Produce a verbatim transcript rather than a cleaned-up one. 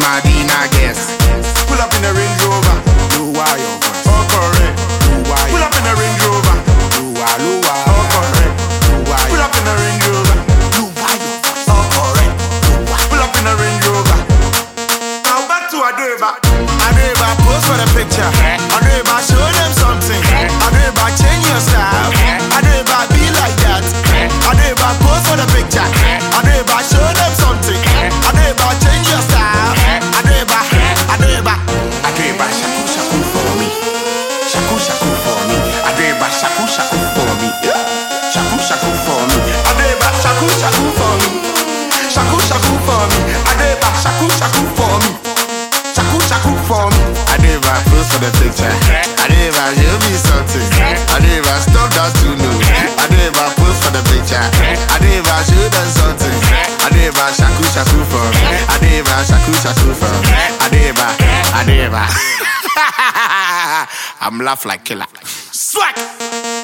Madina guest. Pull up in a Range Rover. Luwa your voice. Oh correct. Luwa Pull up in a Range Rover. Luwa Luwa. Oh correct. Luwa Pull up in a Range Rover. Luwa your voice. Oh correct. Luwa. Pull up in a Range Rover. Now back to Adeba. Adeba, pose for the picture. Adeba, show them something. Adeba, change your style. Adeba, be like that. Adeba, pose for the picture. Adeba, show them something. Adeba, change your style. Adeba, Adeba. Adeba, shaku shaku for me. Shaku shaku for me. Adeba, shaku shaku for me. Shaku shaku for me. Adeba, shaku shaku for me. Shaku shaku for me. Adeba, shaku shaku for me. Shaku shaku for me. Adeba, pose for the picture. Adeba, show me something. Adeba, stop that to know. Adeba, pose for the picture. Adeba, show them something. Adeba, shaku shaku for me. Adeba, shaku shaku for me. Adeba, Adeba. I'm laugh like killer. Swag.